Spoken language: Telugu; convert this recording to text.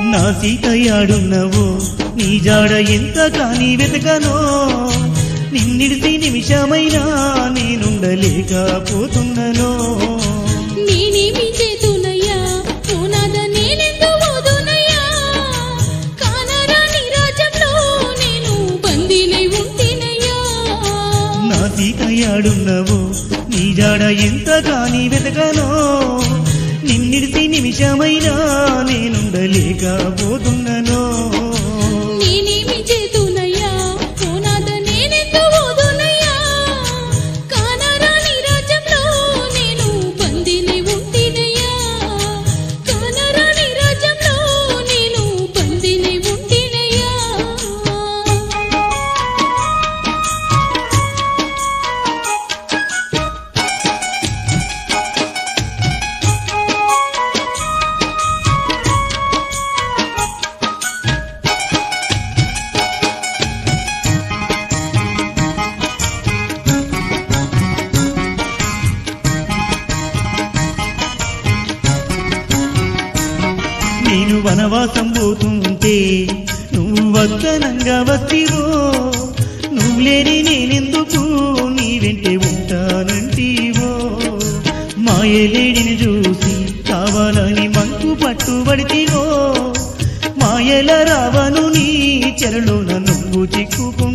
నా సీతయ్యాడున్నవో నీ జాడ ఎంత కాని వెతకనో నిన్నిడిసి నిమిషమైనా నేనుండలేకపోతున్ననో నేనేమి చేతునయ్యా ఓనాద నేనెందు ఓదునయ్యా కానరాని రాజ్యంలో నేను బందీలై ఉంటినయ్యా నా సీతయ్యాడున్నవో నీ జాడ ఎంత కాని వెతకనో నిన్నిడిసి నిమిషమైనా నేనుండలేకపోతున్ననో నేనేమి చేతునయ్యా ఓనాద నేనెందు ఓదునయ్యా కానరాని రాజ్యంలో నేను బందీలై ఉంటినయ్యా కానరాని రాజ్యంలో నేను బందీలై ఉంటినయ్యా నేను వనవాసం పోతుంటే నువ్వు వద్దనంగా వస్తివో నువ్వు లేని నేనెందుకు నీ వెంటే ఉంటానంటీవో మాయలేడిని చూసి కావాలని మంకు పట్టుబడితివో మాయల రావను నీ చెరలోన నువ్వు చిక్కుకో